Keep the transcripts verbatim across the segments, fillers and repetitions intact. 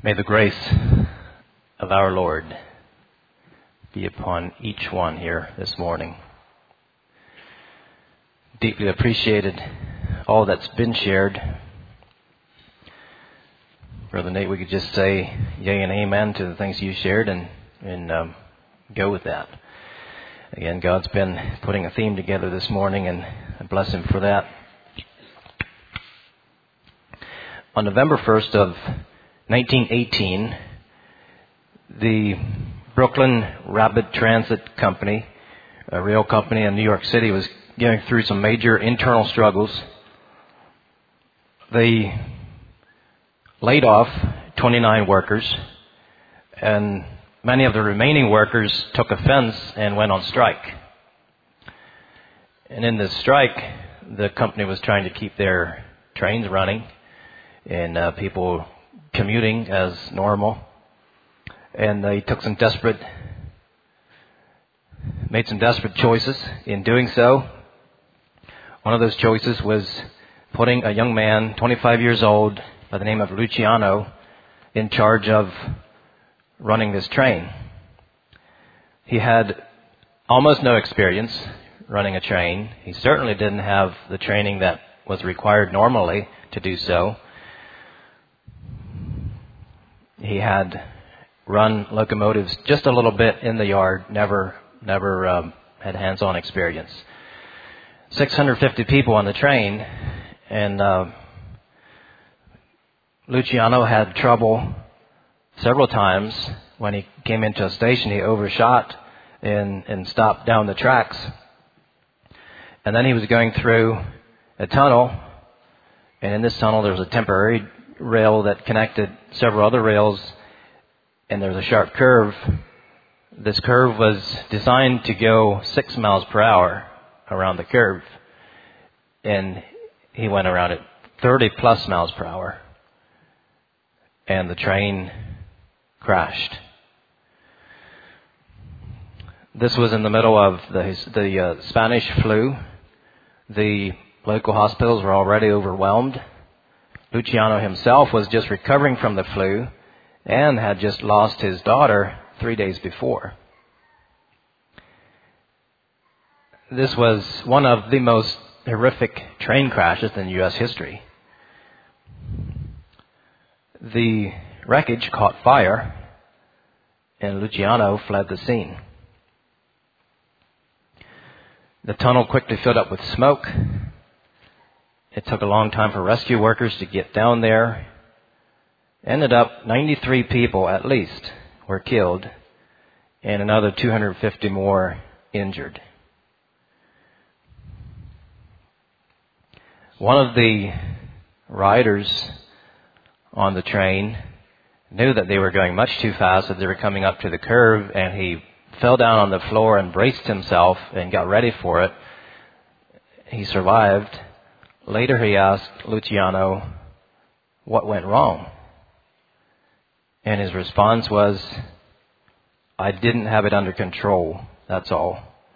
May the grace of our Lord be upon each one here this morning. Deeply appreciated all that's been shared. Brother Nate, we could just say yay and amen to the things you shared and, and um, go with that. Again, God's been putting a theme together this morning, and I bless Him for that. On November first of nineteen eighteen, the Brooklyn Rapid Transit Company, a rail company in New York City, was going through some major internal struggles. They laid off twenty-nine workers, and many of the remaining workers took offense and went on strike. And in this strike, the company was trying to keep their trains running and uh, people commuting as normal. And they took some desperate, made some desperate choices in doing so. One of those choices was putting a young man, twenty-five years old, by the name of Luciano, in charge of running this train. He had almost no experience running a train. He certainly didn't have the training that was required normally to do so. He had run locomotives just a little bit in the yard, never never um, had hands-on experience. six hundred fifty people on the train, and uh, Luciano had trouble several times. When he came into a station, he overshot and, and stopped down the tracks. And then he was going through a tunnel, and in this tunnel there was a temporary rail that connected several other rails, and there was a sharp curve. This curve was designed to go six miles per hour around the curve, and he went around it thirty plus miles per hour, and the train crashed. This was in the middle of the, the uh, Spanish flu. The local hospitals were already overwhelmed. Luciano himself was just recovering from the flu and had just lost his daughter three days before. This was one of the most horrific train crashes in U S history. The wreckage caught fire, and Luciano fled the scene. The tunnel quickly filled up with smoke. It took a long time for rescue workers to get down there. Ended up ninety-three people at least were killed, and another two hundred fifty more injured. One of the riders on the train knew that they were going much too fast as they were coming up to the curve, and he fell down on the floor and braced himself and got ready for it. He survived. Later he asked Luciano what went wrong. And his response was, "I didn't have it under control, that's all."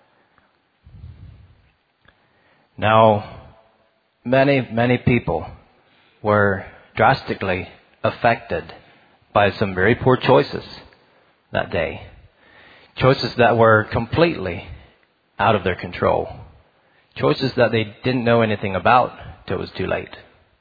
Now, many, many people were drastically affected by some very poor choices that day. Choices that were completely out of their control. Choices that they didn't know anything about till it was too late.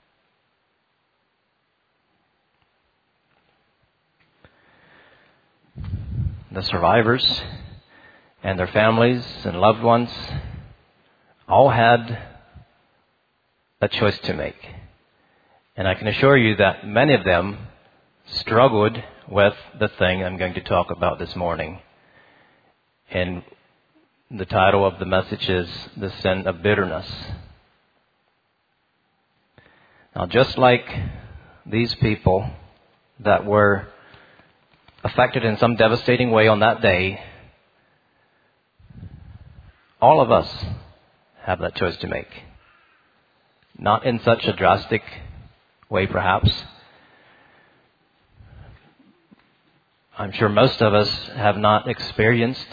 The survivors and their families and loved ones all had a choice to make. And I can assure you that many of them struggled with the thing I'm going to talk about this morning. And the title of the message is The Sin of Bitterness. Now, just like these people that were affected in some devastating way on that day, all of us have that choice to make. Not in such a drastic way, perhaps. I'm sure most of us have not experienced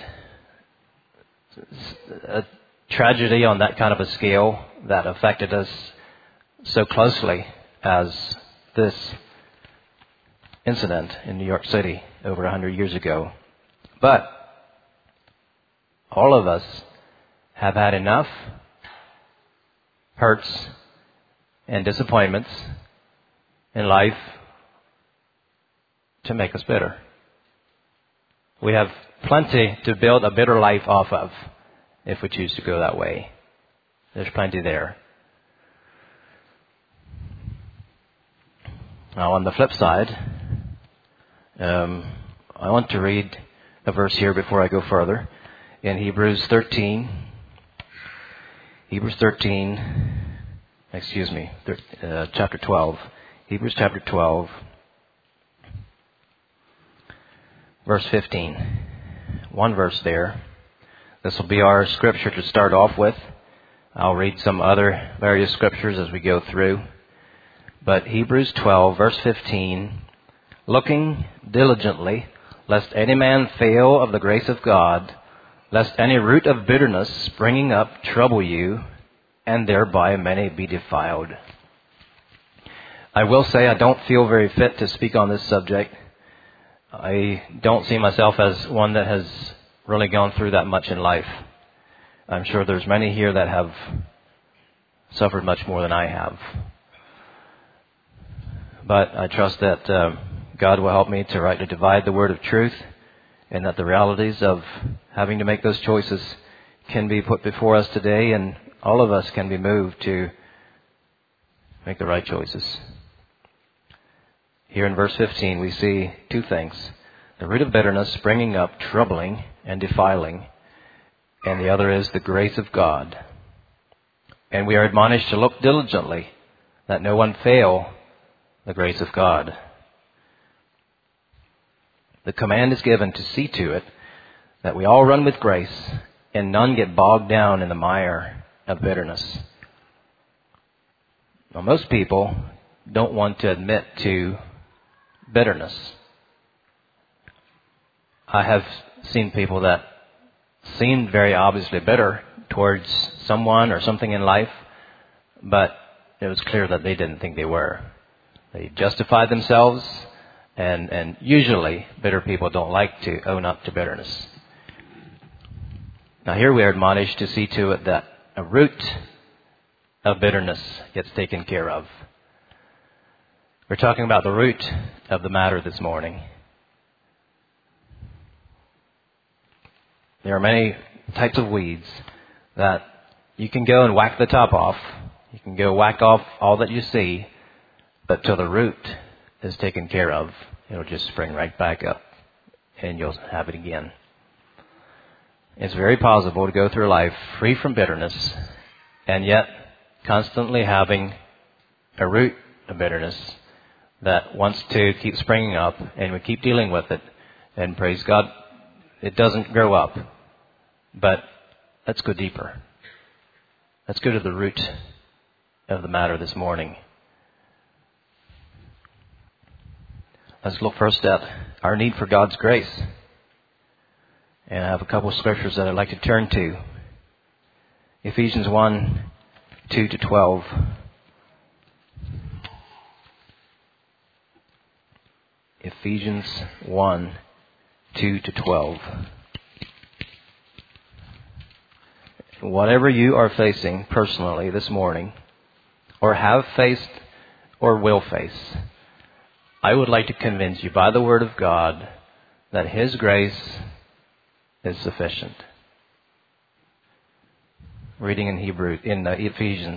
a tragedy on that kind of a scale that affected us so closely as this incident in New York City over a hundred years ago. But all of us have had enough hurts and disappointments in life to make us bitter. We have plenty to build a bitter life off of if we choose to go that way. There's plenty there. Now, on the flip side, um, I want to read a verse here before I go further. In Hebrews thirteen, Hebrews thirteen, excuse me, uh, chapter twelve. Hebrews chapter twelve, verse fifteen. One verse there. This will be our scripture to start off with. I'll read some other various scriptures as we go through. But Hebrews twelve, verse fifteen, looking diligently, lest any man fail of the grace of God, lest any root of bitterness springing up trouble you, and thereby many be defiled. I will say I don't feel very fit to speak on this subject. I don't see myself as one that has really gone through that much in life. I'm sure there's many here that have suffered much more than I have. But I trust that uh, God will help me to rightly divide the word of truth, and that the realities of having to make those choices can be put before us today, and all of us can be moved to make the right choices. Here in verse fifteen, we see two things. The root of bitterness springing up, troubling and defiling, and the other is the grace of God. And we are admonished to look diligently that no one fail the grace of God. The command is given to see to it that we all run with grace and none get bogged down in the mire of bitterness. Now, most people don't want to admit to bitterness. I have seen people that seemed very obviously bitter towards someone or something in life, but it was clear that they didn't think they were. They justified themselves, and, and usually bitter people don't like to own up to bitterness. Now here we are admonished to see to it that a root of bitterness gets taken care of. We're talking about the root of the matter this morning. There are many types of weeds that you can go and whack the top off. You can go whack off all that you see, but till the root is taken care of, it'll just spring right back up and you'll have it again. It's very possible to go through life free from bitterness and yet constantly having a root of bitterness that wants to keep springing up, and we keep dealing with it. And praise God, it doesn't grow up. But let's go deeper. Let's go to the root of the matter this morning. Let's look first at our need for God's grace. And I have a couple of scriptures that I'd like to turn to. Ephesians one, two to twelve. Ephesians one, two to twelve. Whatever you are facing personally this morning, or have faced, or will face, I would like to convince you by the Word of God that His grace is sufficient. Reading in Hebrew, in uh, Ephesians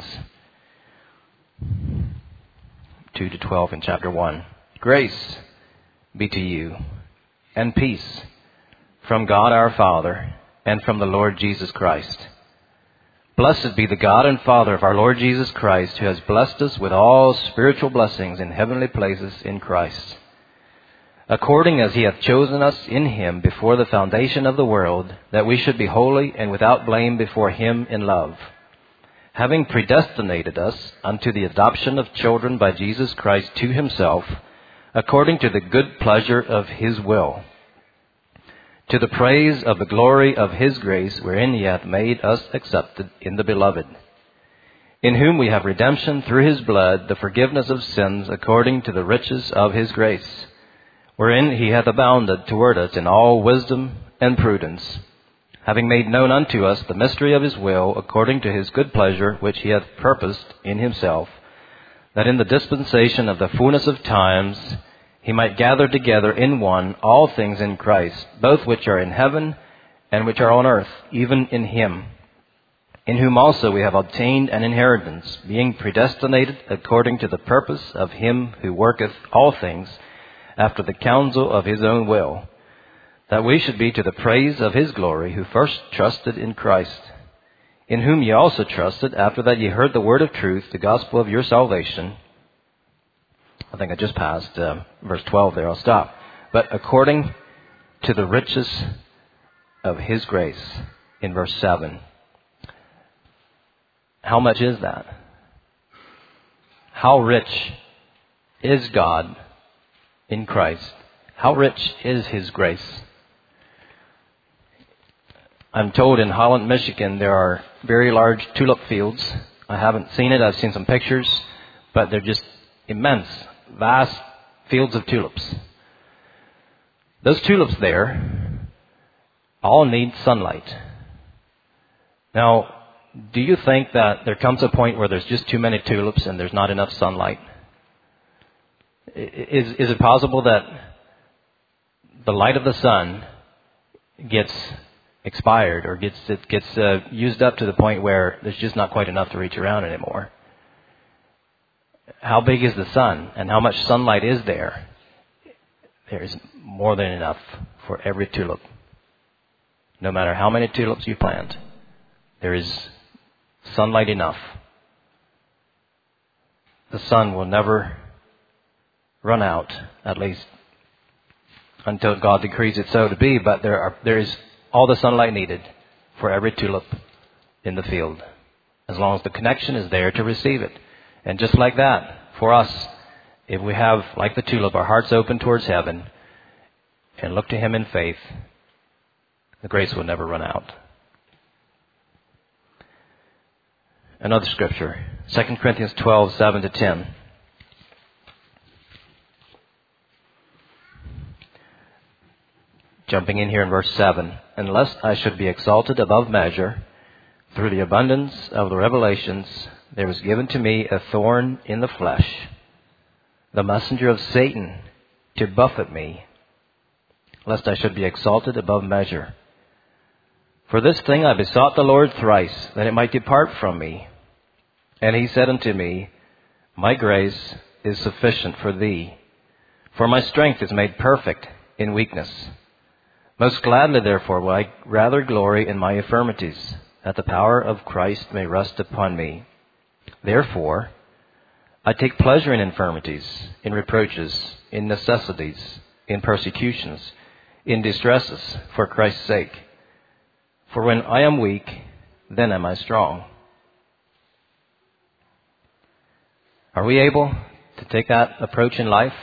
two to twelve in chapter one. Grace be to you, and peace from God our Father and from the Lord Jesus Christ. Blessed be the God and Father of our Lord Jesus Christ, who has blessed us with all spiritual blessings in heavenly places in Christ, according as He hath chosen us in Him before the foundation of the world, that we should be holy and without blame before Him in love, having predestinated us unto the adoption of children by Jesus Christ to Himself, according to the good pleasure of His will, to the praise of the glory of His grace, wherein He hath made us accepted in the Beloved, in whom we have redemption through His blood, the forgiveness of sins, according to the riches of His grace, wherein he hath abounded toward us in all wisdom and prudence, having made known unto us the mystery of his will, according to his good pleasure, which he hath purposed in himself, that in the dispensation of the fullness of times he might gather together in one all things in Christ, both which are in heaven and which are on earth, even in him, in whom also we have obtained an inheritance, being predestinated according to the purpose of him who worketh all things after the counsel of his own will, that we should be to the praise of his glory, who first trusted in Christ, in whom ye also trusted, after that ye heard the word of truth, the gospel of your salvation. I think I just passed uh, verse twelve there. I'll stop. But according to the riches of his grace, in verse seven. How much is that? How rich is God in Christ? How rich is his grace? I'm told in Holland, Michigan, there are very large tulip fields. I haven't seen it. I've seen some pictures, but they're just immense, vast fields of tulips. Those tulips there all need sunlight. Now, do you think that there comes a point where there's just too many tulips and there's not enough sunlight? Is, is it possible that the light of the sun gets expired or gets it gets uh, used up to the point where there's just not quite enough to reach around anymore? How big is the sun and how much sunlight is there? There is more than enough for every tulip. No matter how many tulips you plant, there is sunlight enough. The sun will never run out, at least until God decrees it so to be, but there are there is all the sunlight needed for every tulip in the field, as long as the connection is there to receive it. And just like that, for us, if we have, like the tulip, our hearts open towards heaven and look to him in faith, the grace will never run out. Another scripture, Second Corinthians twelve, seven to ten. Jumping in here in verse seven. Unless I should be exalted above measure, through the abundance of the revelations, there was given to me a thorn in the flesh, the messenger of Satan, to buffet me, lest I should be exalted above measure. For this thing I besought the Lord thrice, that it might depart from me. And he said unto me, My grace is sufficient for thee, for my strength is made perfect in weakness. Most gladly, therefore, will I rather glory in my infirmities, that the power of Christ may rest upon me. Therefore, I take pleasure in infirmities, in reproaches, in necessities, in persecutions, in distresses, for Christ's sake. For when I am weak, then am I strong. Are we able to take that approach in life?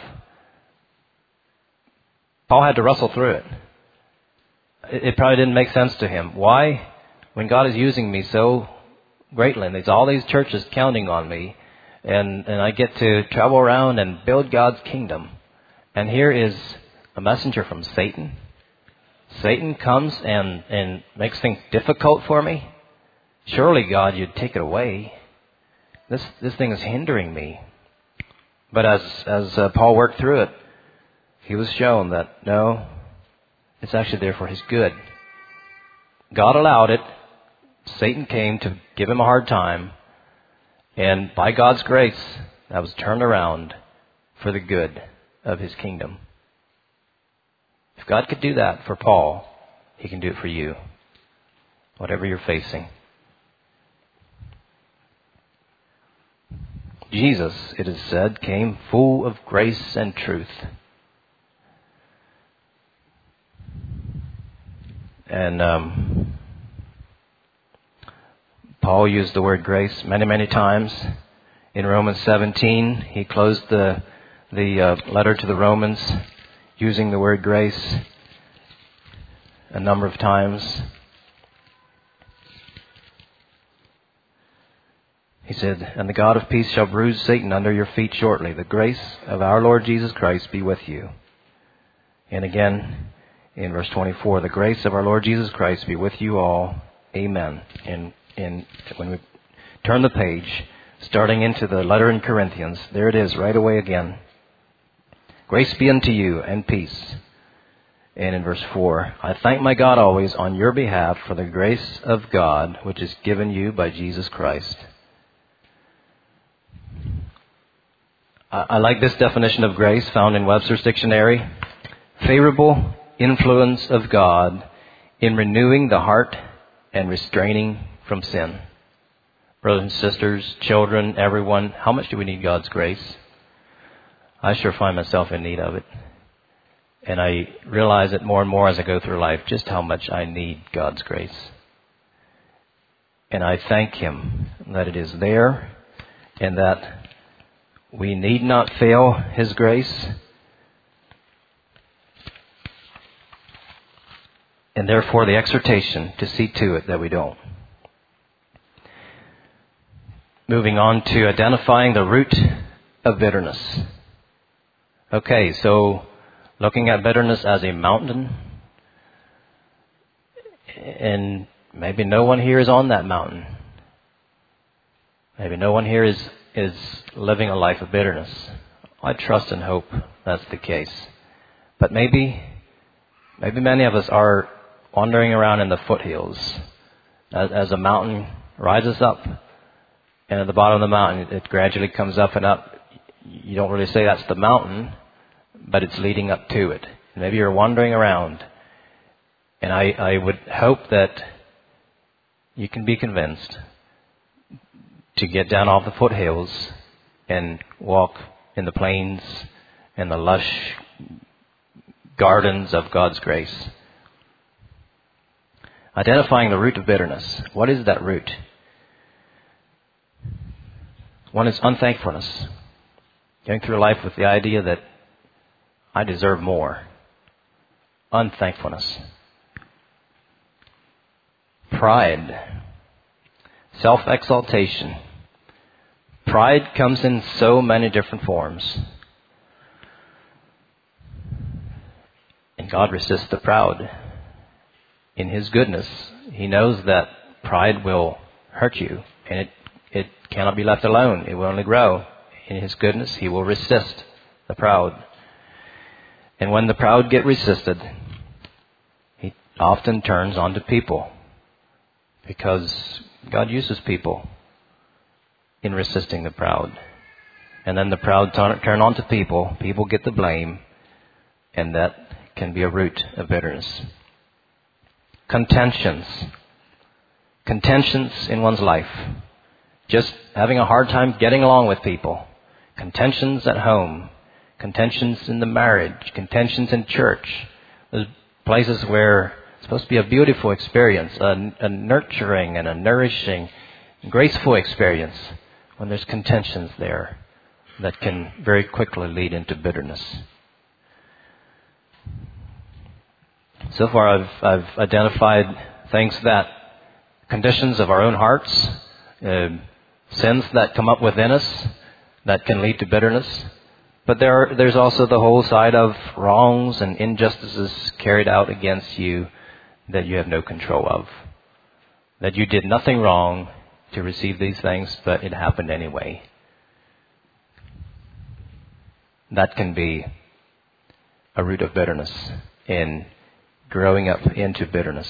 Paul had to wrestle through it. It probably didn't make sense to him. Why? When God is using me so greatly, and there's all these churches counting on me, and, and I get to travel around and build God's kingdom, and here is a messenger from Satan. Satan comes and, and makes things difficult for me. Surely, God, you'd take it away. This this thing is hindering me. But as as uh, Paul worked through it, he was shown that no, it's actually there for his good. God allowed it. Satan came to give him a hard time. And by God's grace, that was turned around for the good of his kingdom. If God could do that for Paul, he can do it for you, whatever you're facing. Jesus, it is said, came full of grace and truth. And um, Paul used the word grace many, many times. In Romans seventeen, he closed the the uh, letter to the Romans using the word grace a number of times. He said, and the God of peace shall bruise Satan under your feet shortly. The grace of our Lord Jesus Christ be with you. And again, in verse twenty-four, the grace of our Lord Jesus Christ be with you all. Amen. And, and when we turn the page, starting into the letter in Corinthians, there it is right away again. Grace be unto you and peace. And in verse four, I thank my God always on your behalf for the grace of God which is given you by Jesus Christ. I, I like this definition of grace found in Webster's dictionary. Favorable influence of God in renewing the heart and restraining from sin. Brothers and sisters, children, everyone, how much do we need God's grace? I sure find myself in need of it. And I realize it more and more as I go through life, just how much I need God's grace. And I thank Him that it is there and that we need not fail His grace. And therefore the exhortation to see to it that we don't. Moving on to identifying the root of bitterness. Okay, so looking at bitterness as a mountain, and maybe no one here is on that mountain. Maybe no one here is, is living a life of bitterness. I trust and hope that's the case. But maybe, maybe many of us are wandering around in the foothills as, as a mountain rises up, and at the bottom of the mountain it gradually comes up and up. You don't really say that's the mountain, but it's leading up to it. Maybe you're wandering around. And I, I would hope that you can be convinced to get down off the foothills and walk in the plains and the lush gardens of God's grace. Identifying the root of bitterness. What is that root? One is unthankfulness. Going through life with the idea that I deserve more. Unthankfulness. Pride. Self-exaltation. Pride comes in so many different forms. And God resists the proud. In His goodness, He knows that pride will hurt you, and it, it cannot be left alone. It will only grow. In His goodness, He will resist the proud. And when the proud get resisted, He often turns on to people, because God uses people in resisting the proud. And then the proud turn, turn on to people, people get the blame, and that can be a root of bitterness. Contentions. Contentions in one's life. Just having a hard time getting along with people. Contentions at home. Contentions in the marriage. Contentions in church. Those places where it's supposed to be a beautiful experience, a, a nurturing and a nourishing, graceful experience. When there's contentions there that can very quickly lead into bitterness. So far I've, I've identified things that, conditions of our own hearts, uh, sins that come up within us that can lead to bitterness. But there are, there's also the whole side of wrongs and injustices carried out against you that you have no control of. That you did nothing wrong to receive these things, but it happened anyway. That can be a root of bitterness in growing up into bitterness.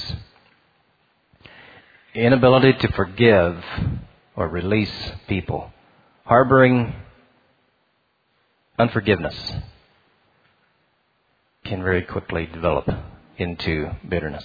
Inability to forgive or release people. Harboring unforgiveness can very quickly develop into bitterness.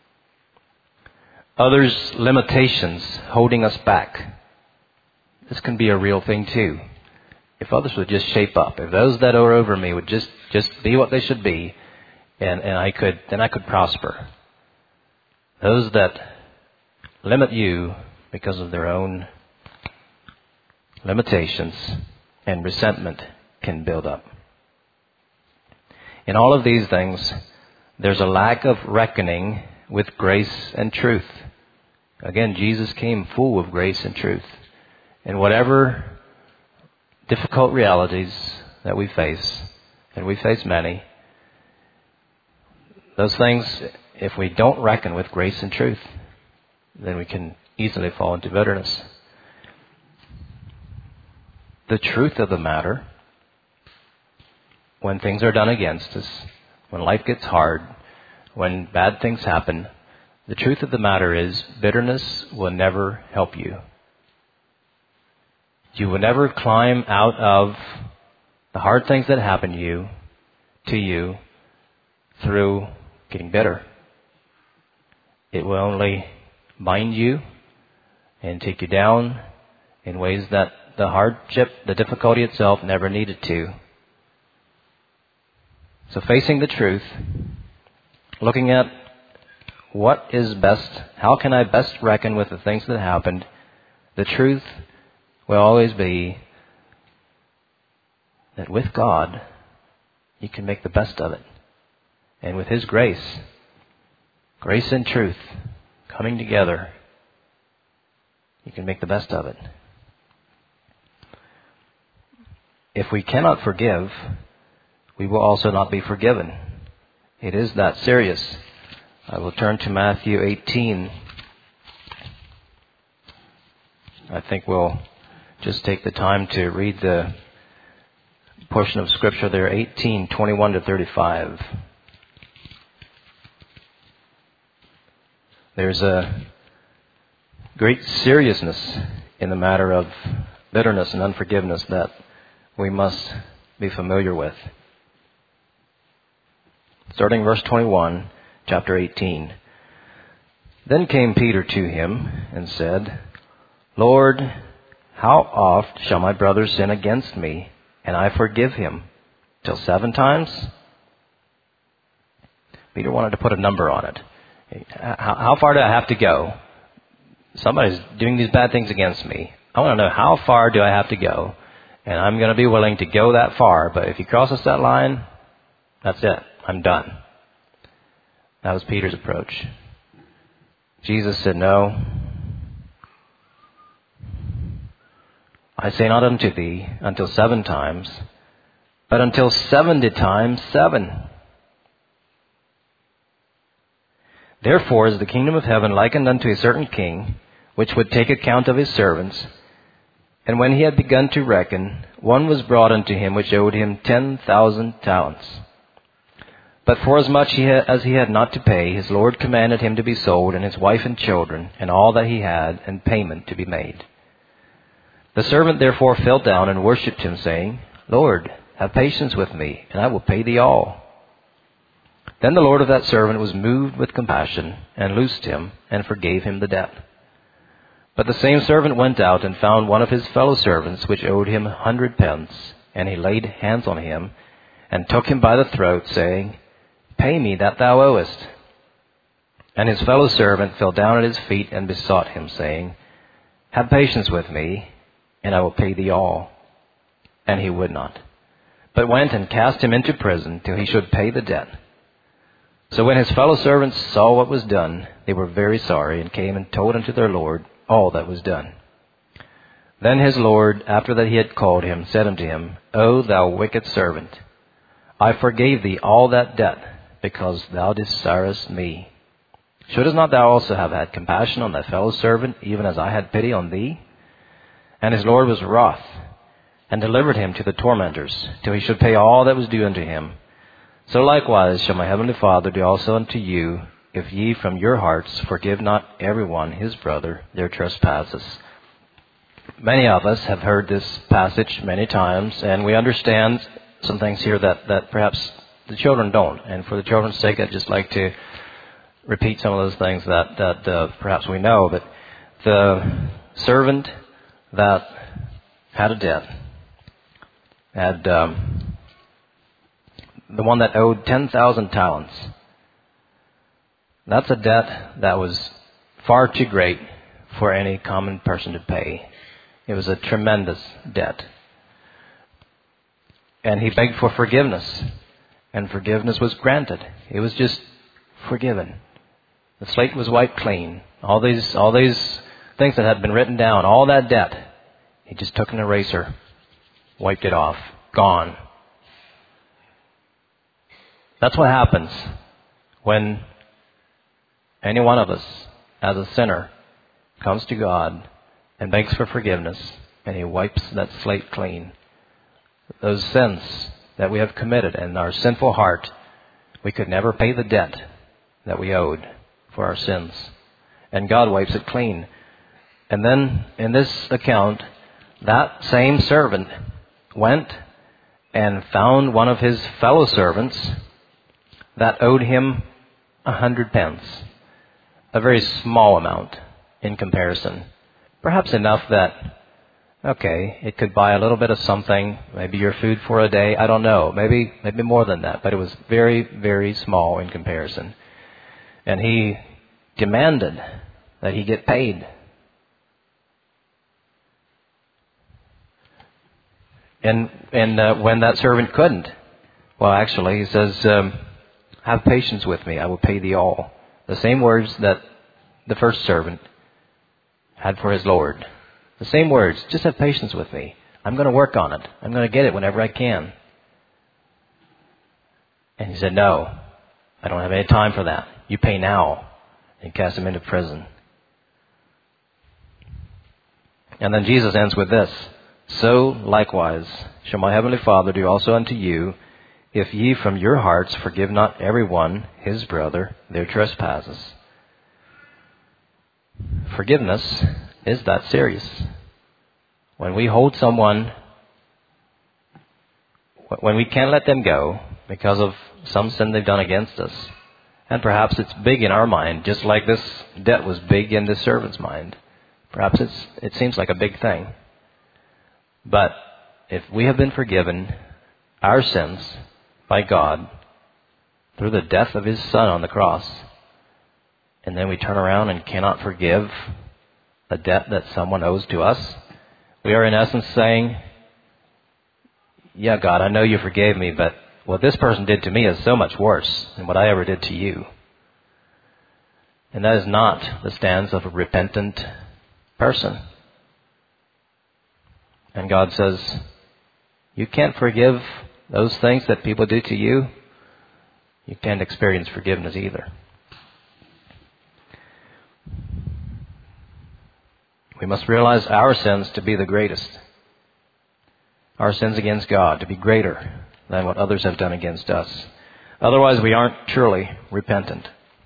Others' limitations holding us back. This can be a real thing too. If others would just shape up, if those that are over me would just, just be what they should be, and, and I could, then I could prosper. Those that limit you because of their own limitations and resentment can build up. In all of these things, there's a lack of reckoning with grace and truth. Again, Jesus came full of grace and truth. And whatever difficult realities that we face, and we face many, those things, if we don't reckon with grace and truth, then we can easily fall into bitterness. The truth of the matter, when things are done against us, when life gets hard, when bad things happen, the truth of the matter is bitterness will never help you. You will never climb out of the hard things that happen to you, to you, through getting bitter. It will only bind you and take you down in ways that the hardship, the difficulty itself never needed to. So facing the truth, looking at what is best, how can I best reckon with the things that happened, the truth will always be that with God, you can make the best of it. And with His grace, grace and truth coming together, you can make the best of it. If we cannot forgive, we will also not be forgiven. It is that serious. I will turn to Matthew eighteen. I think we'll just take the time to read the portion of Scripture there, eighteen, twenty-one to thirty-five. There's a great seriousness in the matter of bitterness and unforgiveness that we must be familiar with. Starting verse twenty-one, chapter eighteen. Then came Peter to him and said, Lord, how oft shall my brother sin against me, and I forgive him? Till seven times? Peter wanted to put a number on it. How, how far do I have to go? Somebody's doing these bad things against me. I want to know, how far do I have to go? And I'm going to be willing to go that far, but if he crosses that line, that's it. I'm done. That was Peter's approach. Jesus said, no. I say not unto thee until seven times, but until seventy times seven. Therefore is the kingdom of heaven likened unto a certain king, which would take account of his servants. And when he had begun to reckon, one was brought unto him which owed him ten thousand talents. But forasmuch he ha- as he had not to pay, his Lord commanded him to be sold, and his wife and children, and all that he had, and payment to be made. The servant therefore fell down and worshipped him, saying, Lord, have patience with me, and I will pay thee all. Then the Lord of that servant was moved with compassion, and loosed him, and forgave him the debt. But the same servant went out and found one of his fellow servants, which owed him a hundred pence, and he laid hands on him, and took him by the throat, saying, Pay me that thou owest. And his fellow servant fell down at his feet and besought him, saying, Have patience with me, and I will pay thee all. And he would not, but went and cast him into prison till he should pay the debt. So when his fellow servants saw what was done, they were very sorry, and came and told unto their Lord all that was done. Then his Lord, after that he had called him, said unto him, O thou wicked servant, I forgave thee all that debt, because thou desirest me. Shouldest not thou also have had compassion on thy fellow servant, even as I had pity on thee? And his Lord was wroth, and delivered him to the tormentors, till he should pay all that was due unto him. So likewise shall my heavenly Father do also unto you, if ye from your hearts forgive not every one his brother their trespasses. Many of us have heard this passage many times, and we understand some things here that, that perhaps the children don't. And for the children's sake, I'd just like to repeat some of those things that, that uh, perhaps we know. But the servant that had a debt, had um, the one that owed ten thousand talents, that's a debt that was far too great for any common person to pay. It was a tremendous debt. And he begged for forgiveness, and forgiveness was granted. He was just forgiven. The slate was wiped clean. All these, all these things that had been written down, all that debt, he just took an eraser, wiped it off, gone. That's what happens When any one of us, as a sinner, comes to God and begs for forgiveness, and He wipes that slate clean, those sins that we have committed in our sinful heart, we could never pay the debt that we owed for our sins. And God wipes it clean. And then, in this account, that same servant went and found one of his fellow servants that owed him a hundred pence. A very small amount in comparison. Perhaps enough that, okay, it could buy a little bit of something, maybe your food for a day, I don't know, maybe maybe more than that, but it was very, very small in comparison. And he demanded that he get paid. And and uh, when that servant couldn't, well, actually, he says, um, have patience with me, I will pay thee all. The same words that the first servant had for his Lord. The same words, just have patience with me. I'm going to work on it. I'm going to get it whenever I can. And he said, no, I don't have any time for that. You pay now. And cast him into prison. And then Jesus ends with this. So likewise shall my heavenly Father do also unto you, if ye from your hearts forgive not every one his brother their trespasses. Forgiveness is that serious. When we hold someone, when we can't let them go because of some sin they've done against us, and perhaps it's big in our mind, just like this debt was big in this servant's mind. Perhaps it's, it seems like a big thing. But if we have been forgiven our sins by God through the death of His Son on the cross, and then we turn around and cannot forgive a debt that someone owes to us, we are in essence saying, yeah, God, I know you forgave me, but what this person did to me is so much worse than what I ever did to you. And that is not the stance of a repentant person. And God says, you can't forgive those things that people do to you. You can't experience forgiveness either. We must realize our sins to be the greatest. Our sins against God to be greater than what others have done against us. Otherwise, we aren't truly repentant.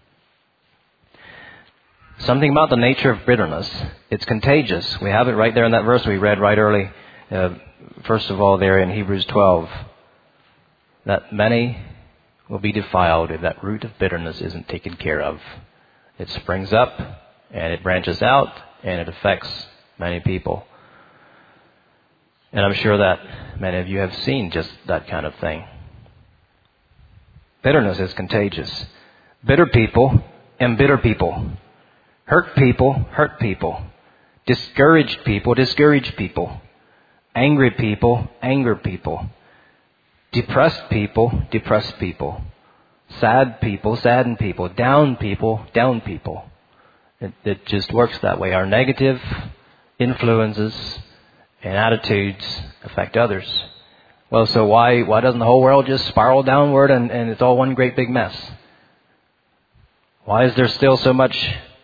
Something about the nature of bitterness. It's contagious. We have it right there in that verse we read right early. Uh, first of all, there in Hebrews twelve. That many will be defiled if that root of bitterness isn't taken care of. It springs up and it branches out and it affects many people. And I'm sure that many of you have seen just that kind of thing. Bitterness is contagious. Bitter people embitter people. Hurt people hurt people. Discouraged people discourage people. Angry people anger people. Depressed people depress people. Sad people sadden people. Down people down people. It, it just works that way. Our negative influences and attitudes affect others. Well, so why why doesn't the whole world just spiral downward and, and it's all one great big mess? Why is there still so much,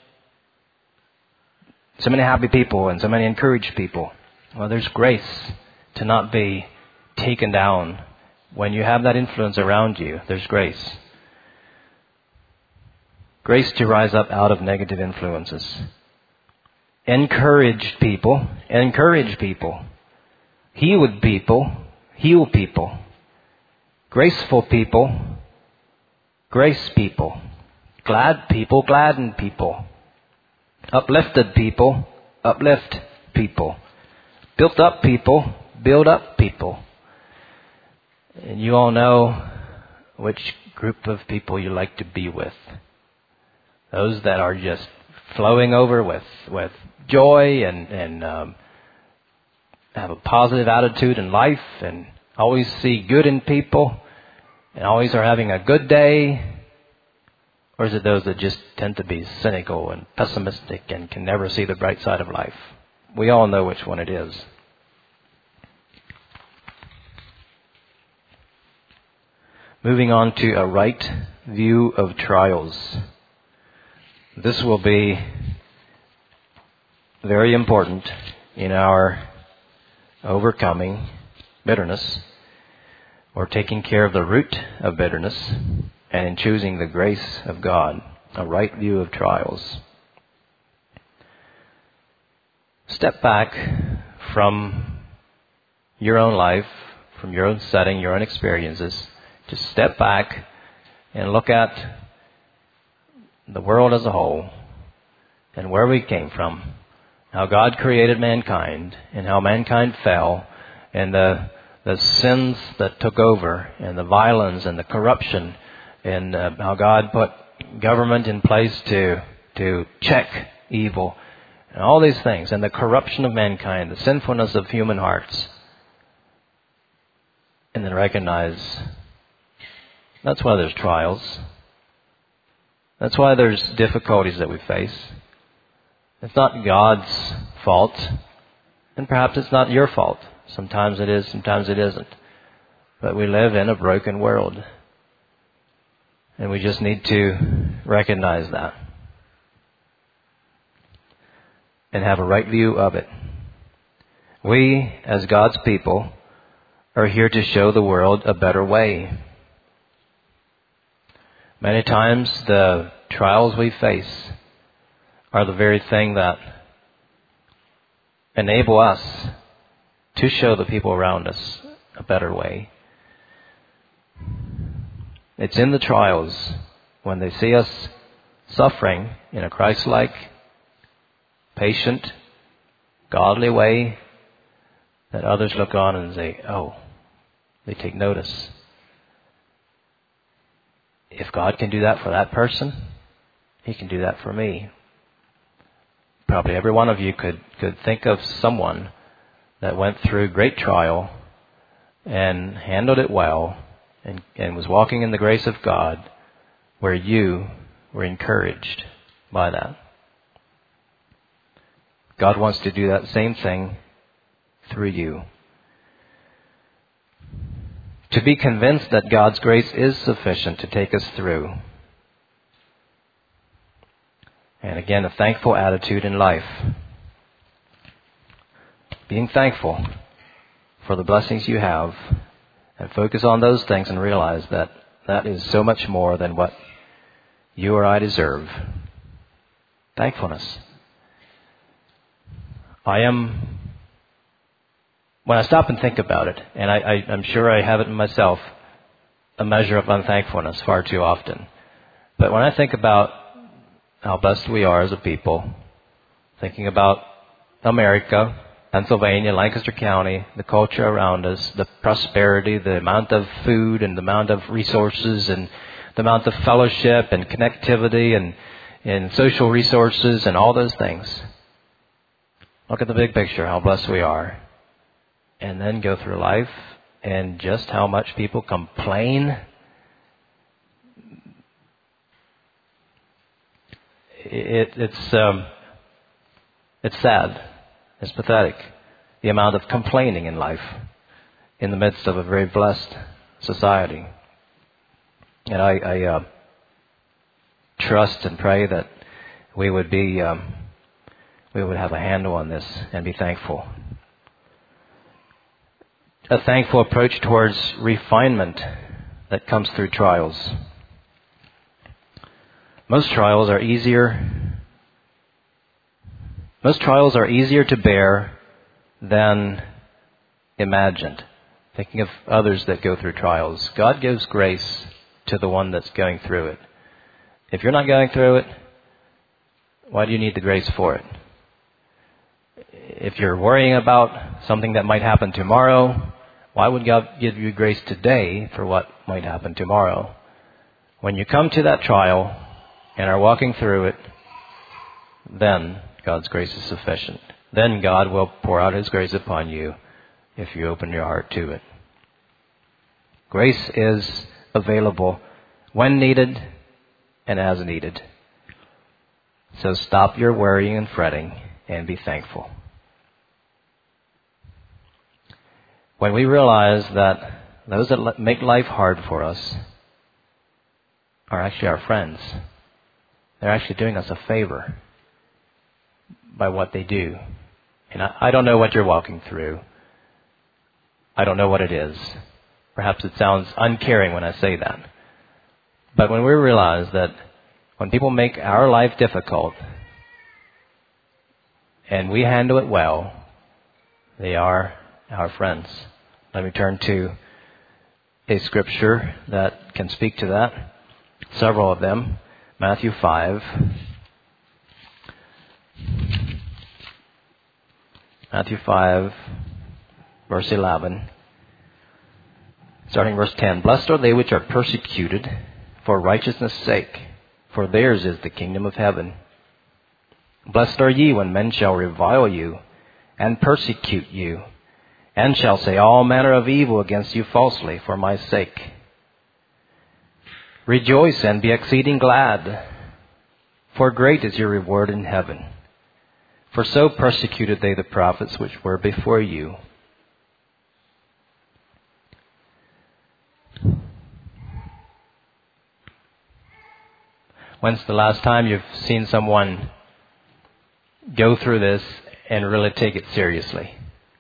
so many happy people and so many encouraged people? Well, there's grace to not be taken down. When you have that influence around you, there's grace. Grace to rise up out of negative influences. Encouraged people, encourage people. Healed people, heal people. Graceful people, grace people. Glad people, gladden people. Uplifted people, uplift people. Built up people, build up people. And you all know which group of people you like to be with. Those that are just flowing over with, with joy and, and um, have a positive attitude in life and always see good in people and always are having a good day? Or is it those that just tend to be cynical and pessimistic and can never see the bright side of life? We all know which one it is. moving on to a right view of trials. This will be very important in our overcoming bitterness, or taking care of the root of bitterness, and in choosing the grace of God, a right view of trials. Step back from your own life, from your own setting, your own experiences. Just step back and look at the world as a whole and where we came from, how God created mankind and how mankind fell, and the the sins that took over, and the violence and the corruption, and uh, how God put government in place to to check evil, and all these things, and the corruption of mankind, the sinfulness of human hearts. And then recognize that's why there's trials. That's why there's difficulties that we face. It's not God's fault, and perhaps it's not your fault. Sometimes it is, sometimes it isn't. But we live in a broken world, and we just need to recognize that and have a right view of it. We, as God's people, are here to show the world a better way. Many times the trials we face are the very thing that enable us to show the people around us a better way. It's in the trials, when they see us suffering in a Christ-like, patient, godly way, that others look on and say, oh, they take notice. If God can do that for that person, He can do that for me. Probably every one of you could, could think of someone that went through great trial and handled it well and, and was walking in the grace of God, where you were encouraged by that. God wants to do that same thing through you. To be convinced that God's grace is sufficient to take us through. And again, a thankful attitude in life. Being thankful for the blessings you have, and focus on those things and realize that that is so much more than what you or I deserve. Thankfulness. I am, when I stop and think about it, and I, I, I'm sure I have it in myself, a measure of unthankfulness far too often. But when I think about how blessed we are as a people, thinking about America, Pennsylvania, Lancaster County, the culture around us, the prosperity, the amount of food and the amount of resources and the amount of fellowship and connectivity and, and social resources and all those things. Look at the big picture, how blessed we are. And then go through life and just how much people complain. It, it's um, it's sad. It's pathetic. The amount of complaining in life in the midst of a very blessed society. And I, I uh, trust and pray that we would be, um, we would have a handle on this and be thankful. A thankful approach towards refinement that comes through trials. Most trials are easier. Most trials are easier to bear than imagined. Thinking of others that go through trials. God gives grace to the one that's going through it. If you're not going through it, why do you need the grace for it? If you're worrying about something that might happen tomorrow, why would God give you grace today for what might happen tomorrow? When you come to that trial and are walking through it, then God's grace is sufficient. Then God will pour out His grace upon you if you open your heart to it. Grace is available when needed and as needed. So stop your worrying and fretting and be thankful. When we realize that those that make life hard for us are actually our friends. They're actually doing us a favor by what they do. And I, I don't know what you're walking through. I don't know what it is. Perhaps it sounds uncaring when I say that. But when we realize that when people make our life difficult and we handle it well, they are our friends. Let me turn to a scripture that can speak to that. Several of them. Matthew five. Matthew five, verse eleven. Starting verse ten. Blessed are they which are persecuted for righteousness' sake, for theirs is the kingdom of heaven. Blessed are ye when men shall revile you, and persecute you, and shall say all manner of evil against you falsely for my sake. Rejoice and be exceeding glad, for great is your reward in heaven. For so persecuted they the prophets which were before you. When's the last time you've seen someone go through this and really take it seriously?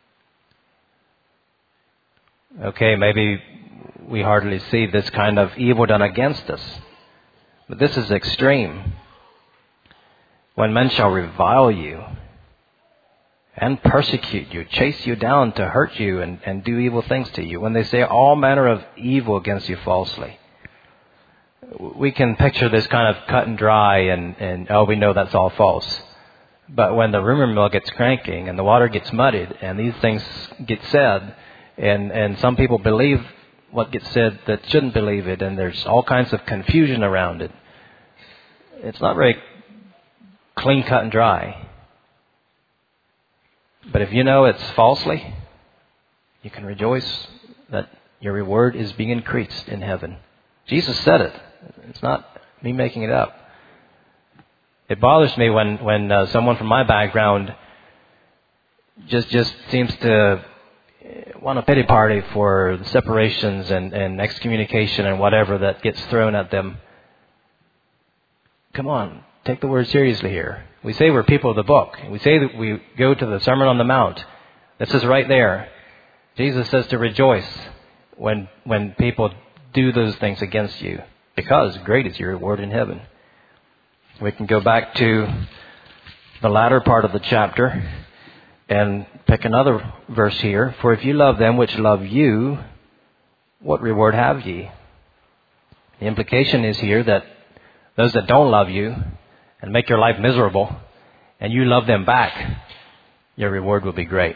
Okay, maybe we hardly see this kind of evil done against us. But this is extreme. When men shall revile you and persecute you, chase you down to hurt you and, and do evil things to you. When they say all manner of evil against you falsely. We can picture this kind of cut and dry and, and, oh, we know that's all false. But when the rumor mill gets cranking and the water gets muddied and these things get said, and, and some people believe what gets said that shouldn't believe it, and there's all kinds of confusion around it, it's not very clean cut and dry. But if you know it's falsely, you can rejoice that your reward is being increased in heaven. Jesus said it. It's not me making it up. It bothers me when, when uh, someone from my background just just seems to want a pity party for the separations and, and excommunication and whatever that gets thrown at them. Come on, take the word seriously here. We say we're people of the book. We say that we go to the Sermon on the Mount. This is right there. Jesus says to rejoice when when people do those things against you, because great is your reward in heaven. We can go back to the latter part of the chapter and pick another verse here. For if you love them which love you, what reward have ye? The implication is here that those that don't love you and make your life miserable, and you love them back, your reward will be great.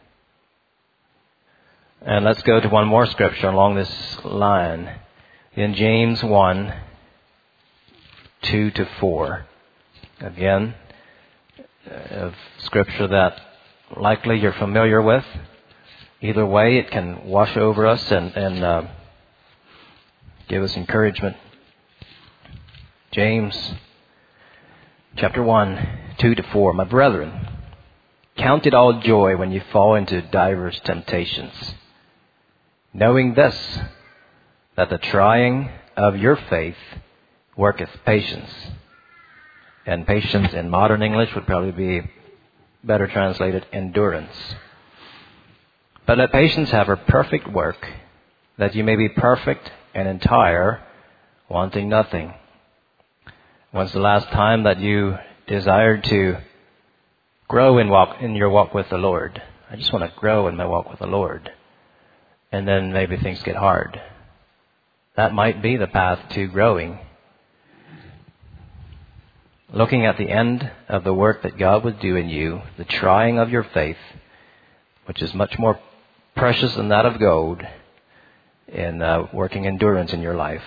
And let's go to one more scripture along this line. In James one, two to four. Again, a scripture that likely you're familiar with. Either way, it can wash over us and, and uh, give us encouragement. James chapter one, two to four. My brethren, count it all joy when you fall into divers temptations, knowing this, that the trying of your faith worketh patience. And patience in modern English would probably be better translated endurance. But let patience have her perfect work, that you may be perfect and entire, wanting nothing. When's the last time that you desired to grow in walk in your walk with the Lord? I just want to grow in my walk with the Lord. And then maybe things get hard. That might be the path to growing. Looking at the end of the work that God would do in you, the trying of your faith, which is much more precious than that of gold, in uh, working endurance in your life.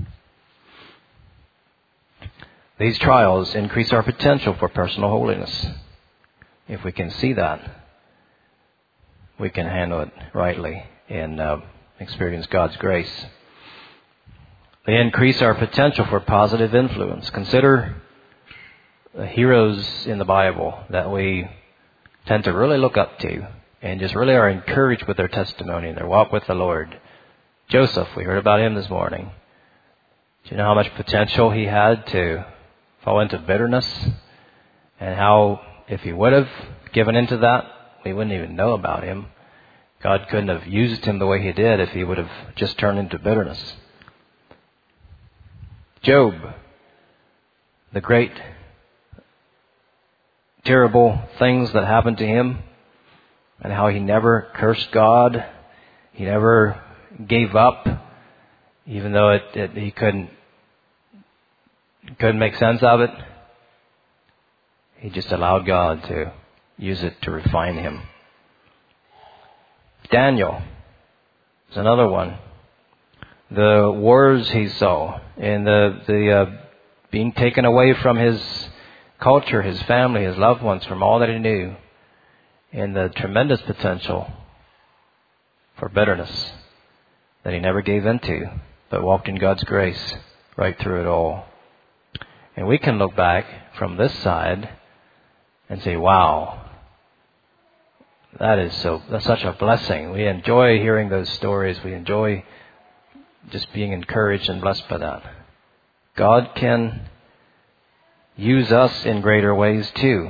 These trials increase our potential for personal holiness. If we can see that, we can handle it rightly and uh, experience God's grace. They increase our potential for positive influence. Consider the heroes in the Bible that we tend to really look up to and just really are encouraged with their testimony and their walk with the Lord. Joseph, we heard about him this morning. Do you know how much potential he had to fall into bitterness? And how, if he would have given into that, we wouldn't even know about him. God couldn't have used him the way he did if he would have just turned into bitterness. Job, the great, terrible things that happened to him, and how he never cursed God. He never gave up, even though it, it, he couldn't, couldn't make sense of it. He just allowed God to use it to refine him. Daniel is another one. The wars he saw, and the the uh, being taken away from his culture, his family, his loved ones, from all that he knew, and the tremendous potential for bitterness that he never gave into, but walked in God's grace right through it all. And we can look back from this side and say, wow, that is so, that's such a blessing. We enjoy hearing those stories. We enjoy just being encouraged and blessed by that. God can use us in greater ways too.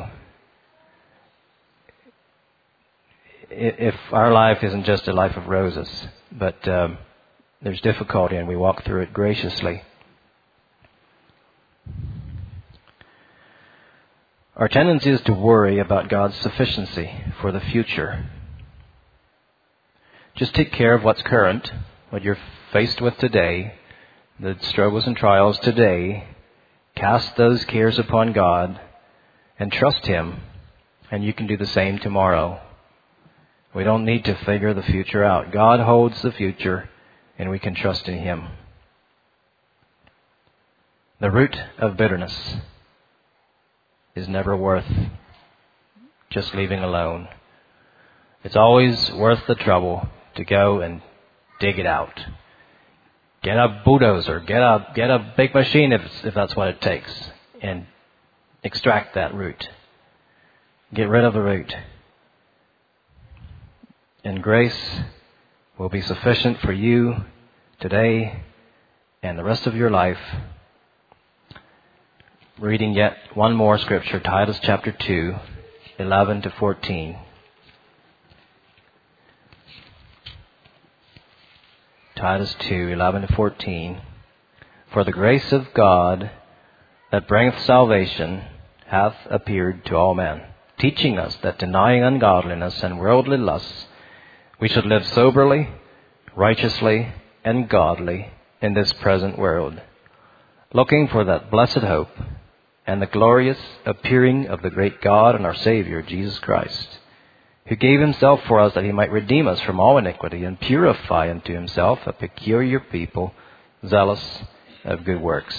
If our life isn't just a life of roses, but um, there's difficulty and we walk through it graciously. Our tendency is to worry about God's sufficiency for the future. Just take care of what's current, what you're faced with today, the struggles and trials today. Cast those cares upon God and trust Him, and you can do the same tomorrow. We don't need to figure the future out. God holds the future, and we can trust in Him. The root of bitterness is never worth just leaving alone. It's always worth the trouble to go and dig it out. Get a bulldozer, get a get a big machine if it's, if that's what it takes, and extract that root. Get rid of the root. And grace will be sufficient for you today and the rest of your life. Reading yet one more scripture, Titus chapter two, eleven to fourteen. Titus two, eleven to fourteen. For the grace of God that bringeth salvation hath appeared to all men, teaching us that denying ungodliness and worldly lusts, we should live soberly, righteously, and godly in this present world, looking for that blessed hope and the glorious appearing of the great God and our Savior, Jesus Christ, who gave Himself for us that He might redeem us from all iniquity and purify unto Himself a peculiar people, zealous of good works.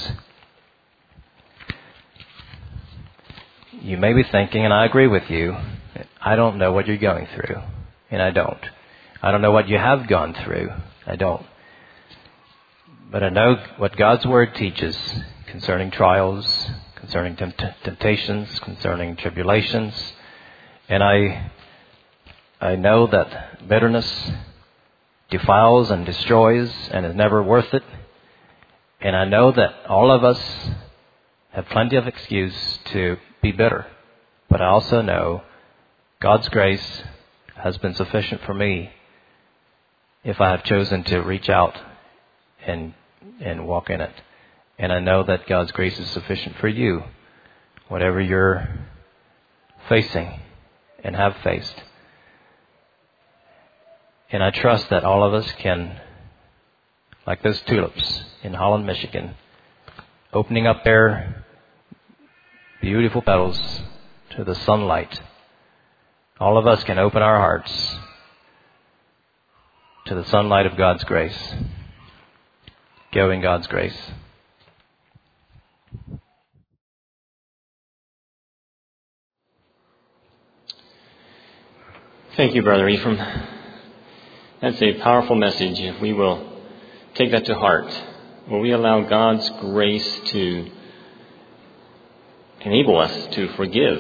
You may be thinking, and I agree with you, I don't know what you're going through, and I don't. I don't know what you have gone through, I don't. But I know what God's Word teaches concerning trials, concerning tempt- temptations, concerning tribulations. And I I know that bitterness defiles and destroys and is never worth it. And I know that all of us have plenty of excuse to be bitter. But I also know God's grace has been sufficient for me if I have chosen to reach out and and walk in it. And I know that God's grace is sufficient for you, whatever you're facing and have faced. And I trust that all of us can, like those tulips in Holland, Michigan, opening up their beautiful petals to the sunlight, all of us can open our hearts to the sunlight of God's grace. Go in God's grace. Thank you, Brother Ephraim. That's a powerful message. If we will take that to heart, will we allow God's grace to enable us to forgive?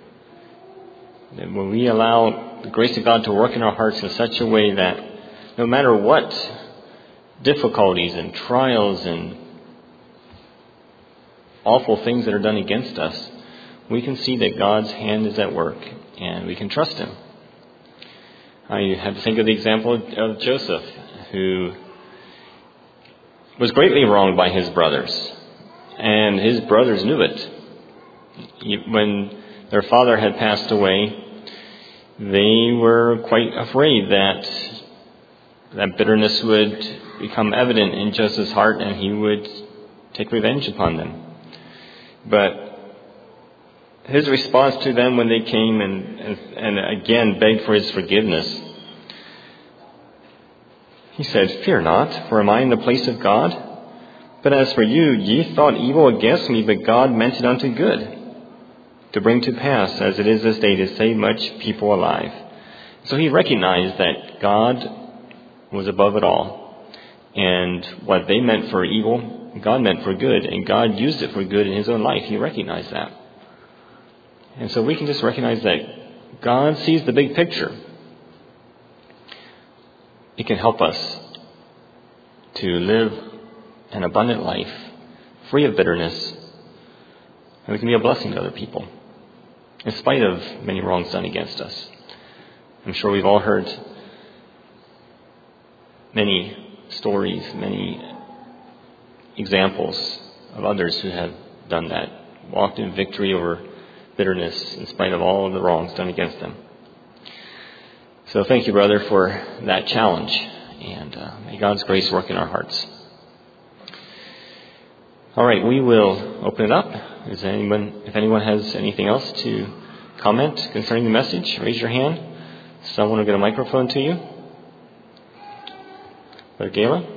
Will we allow the grace of God to work in our hearts in such a way that no matter what difficulties and trials and awful things that are done against us, we can see that God's hand is at work and we can trust Him. I had to think of the example of Joseph, who was greatly wronged by his brothers, and his brothers knew it. When their father had passed away, they were quite afraid that that bitterness would become evident in Joseph's heart and he would take revenge upon them. But his response to them when they came and, and, and again begged for his forgiveness, he said, "Fear not, for am I in the place of God? But as for you, ye thought evil against me, but God meant it unto good, to bring to pass, as it is this day, to save much people alive." So he recognized that God was above it all. And what they meant for evil, God meant for good. And God used it for good in his own life. He recognized that. And so we can just recognize that God sees the big picture. It can help us to live an abundant life, free of bitterness, and we can be a blessing to other people, in spite of many wrongs done against us. I'm sure we've all heard many stories, many examples of others who have done that, walked in victory over bitterness in spite of all of the wrongs done against them. So thank you, brother, for that challenge, and uh, may God's grace work in our hearts. All right, we will open it up. Is anyone, if anyone has anything else to comment concerning the message, raise your hand. Someone will get a microphone to you. Brother Gala?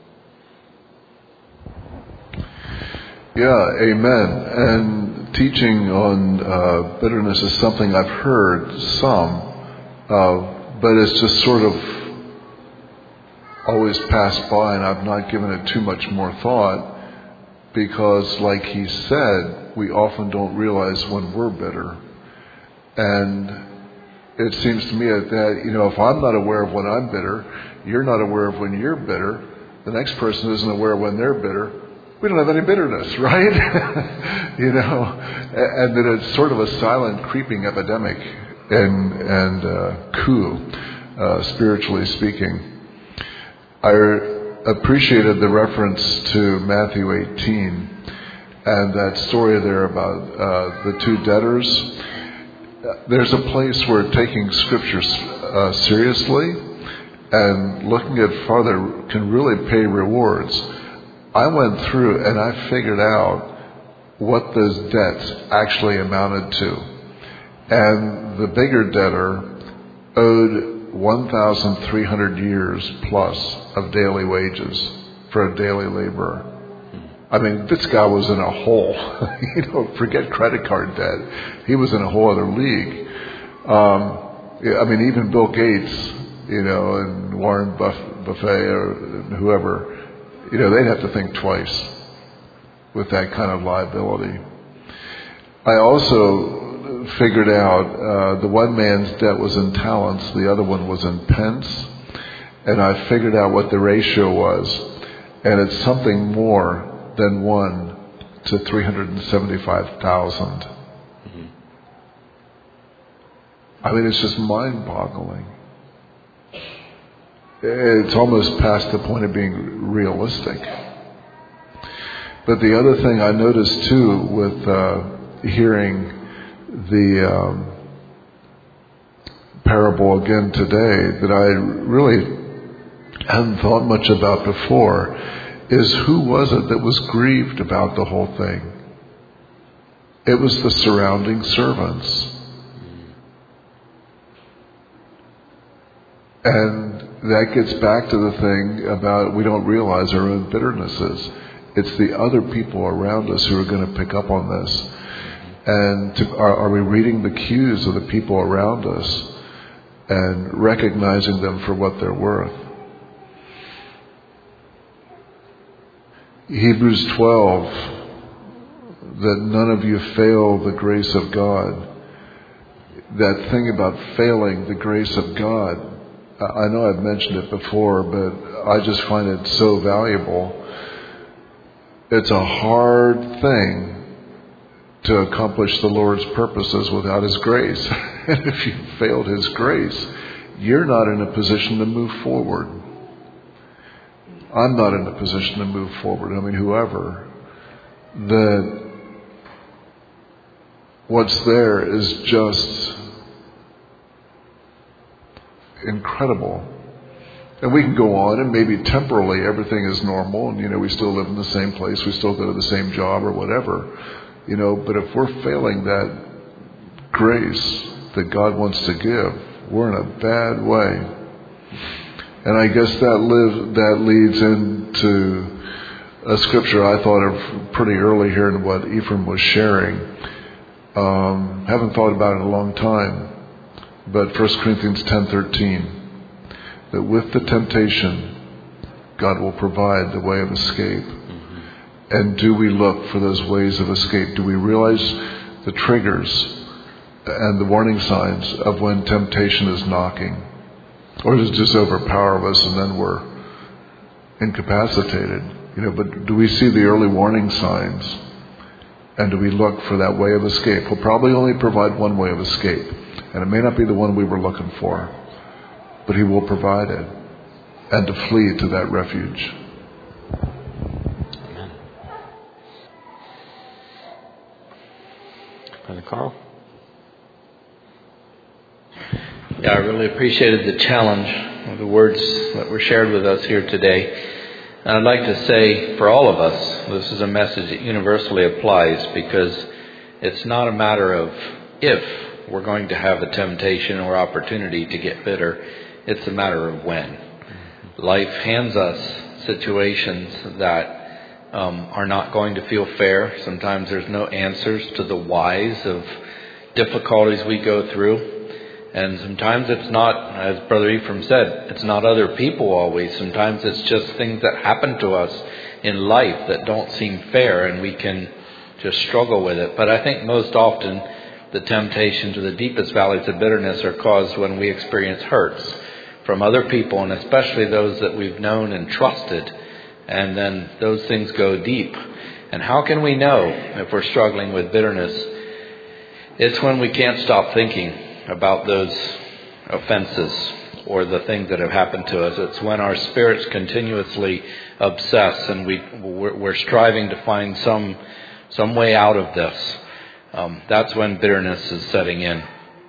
Yeah, amen. And teaching on uh, bitterness is something I've heard some, uh, but it's just sort of always passed by, and I've not given it too much more thought, because like he said, we often don't realize when we're bitter. And it seems to me that, you know, if I'm not aware of when I'm bitter, you're not aware of when you're bitter, the next person isn't aware when they're bitter, we don't have any bitterness, right? You know, and that it's sort of a silent, creeping epidemic and, and uh, coup, uh, spiritually speaking. I appreciated the reference to Matthew eighteen and that story there about uh, the two debtors. There's a place where taking Scripture uh, seriously and looking at farther can really pay rewards. I went through and I figured out what those debts actually amounted to. And the bigger debtor owed one thousand three hundred years plus of daily wages for a daily laborer. I mean, this guy was in a hole. You know, forget credit card debt. He was in a whole other league. Um, I mean, even Bill Gates, you know, and Warren Buff- Buffett or whoever, you know, they'd have to think twice with that kind of liability. I also figured out uh, the one man's debt was in talents, the other one was in pence, and I figured out what the ratio was, and it's something more than one to three hundred seventy-five thousand. Mm-hmm. I mean, it's just mind-boggling. It's almost past the point of being realistic. But the other thing I noticed too with uh, hearing the um, parable again today that I really hadn't thought much about before is who was it that was grieved about the whole thing? It was the surrounding servants. And that gets back to the thing about we don't realize our own bitternesses. It's the other people around us who are going to pick up on this. And to, are, are we reading the cues of the people around us and recognizing them for what they're worth? Hebrews twelve, that none of you fail the grace of God. That thing about failing the grace of God, I know I've mentioned it before, but I just find it so valuable. It's a hard thing to accomplish the Lord's purposes without His grace. And if you failed His grace, you're not in a position to move forward. I'm not in a position to move forward. I mean, whoever. That what's there is just incredible. And we can go on, and maybe temporarily everything is normal, and, you know, we still live in the same place, we still go to the same job or whatever, you know, but if we're failing that grace that God wants to give, we're in a bad way. And I guess that live, that leads into a scripture I thought of pretty early here in what Ephraim was sharing. Um, haven't thought about it in a long time, but First Corinthians ten thirteen. That with the temptation, God will provide the way of escape. Mm-hmm. And do we look for those ways of escape? Do we realize the triggers and the warning signs of when temptation is knocking? Or does it just overpower us and then we're incapacitated? You know, but do we see the early warning signs? And do we look for that way of escape? He'll probably only provide one way of escape. And it may not be the one we were looking for. But He will provide it, and to flee to that refuge. Amen. Brother Carl? Yeah, I really appreciated the challenge of the words that were shared with us here today. And I'd like to say for all of us, this is a message that universally applies, because it's not a matter of if we're going to have a temptation or opportunity to get bitter. It's a matter of when. Life hands us situations that um, are not going to feel fair. Sometimes there's no answers to the whys of difficulties we go through. And sometimes it's not, as Brother Ephraim said, it's not other people always. Sometimes it's just things that happen to us in life that don't seem fair, and we can just struggle with it. But I think most often the temptation to the deepest valleys of bitterness are caused when we experience hurts from other people, and especially those that we've known and trusted, and then those things go deep. And how can we know if we're struggling with bitterness? It's when we can't stop thinking about those offenses or the things that have happened to us. It's when our spirits continuously obsess, and we we're striving to find some some way out of this. Um, that's when bitterness is setting in,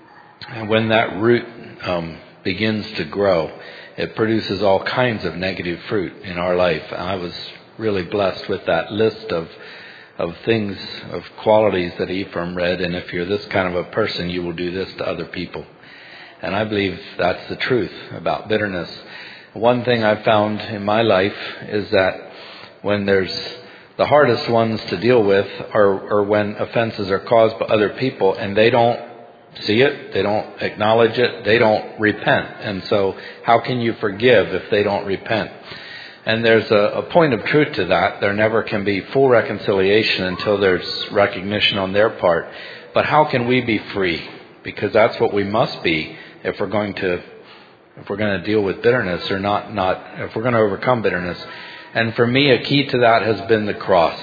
and when that root um, begins to grow, it produces all kinds of negative fruit in our life. And I was really blessed with that list of of things, of qualities that Ephraim read. And if you're this kind of a person, you will do this to other people. And I believe that's the truth about bitterness. One thing I've found in my life is that when there's the hardest ones to deal with are, are when offenses are caused by other people and they don't see it, they don't acknowledge it, they don't repent. And so how can you forgive if they don't repent? And there's a, a point of truth to that. There never can be full reconciliation until there's recognition on their part. But how can we be free? Because that's what we must be if we're going to if we're going to deal with bitterness, or not not if we're going to overcome bitterness. And for me, a key to that has been the cross.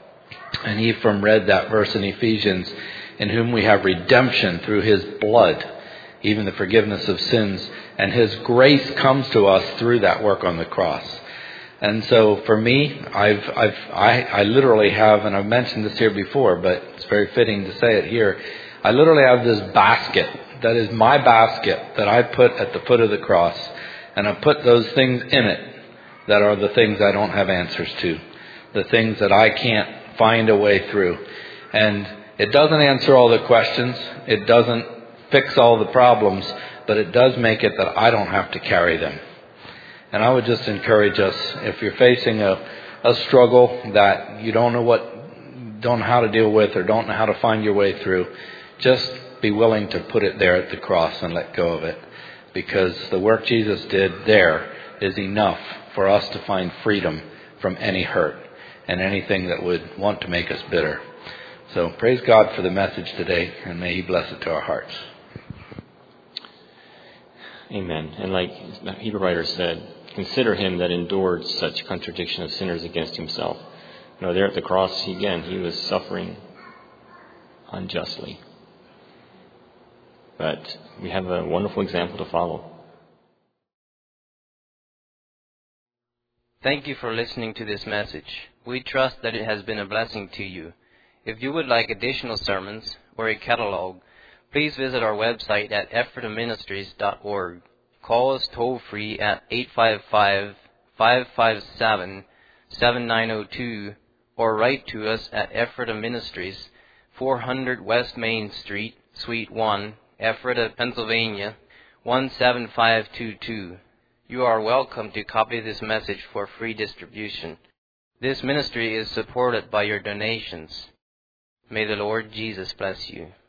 And Ephraim read that verse in Ephesians, in whom we have redemption through His blood, even the forgiveness of sins. And His grace comes to us through that work on the cross. And so for me, I've, I've, I, I literally have, and I've mentioned this here before, but it's very fitting to say it here. I literally have this basket that is my basket that I put at the foot of the cross. And I put those things in it that are the things I don't have answers to, the things that I can't find a way through. And it doesn't answer all the questions. It doesn't fix all the problems, but it does make it that I don't have to carry them. And I would just encourage us, if you're facing a, a struggle that you don't know what, don't know how to deal with, or don't know how to find your way through, just be willing to put it there at the cross and let go of it. Because the work Jesus did there is enough for us to find freedom from any hurt and anything that would want to make us bitter. So praise God for the message today, and may He bless it to our hearts. Amen. And like the Hebrew writer said, consider Him that endured such contradiction of sinners against Himself. You know, there at the cross, he, again, He was suffering unjustly. But we have a wonderful example to follow. Thank you for listening to this message. We trust that it has been a blessing to you. If you would like additional sermons or a catalog, please visit our website at ephrata ministries dot org. Call us toll-free at eight five five, five five seven, seven nine zero two or write to us at Ephrata Ministries, four hundred West Main Street, Suite one, Ephrata, Pennsylvania, one seven five two two. You are welcome to copy this message for free distribution. This ministry is supported by your donations. May the Lord Jesus bless you.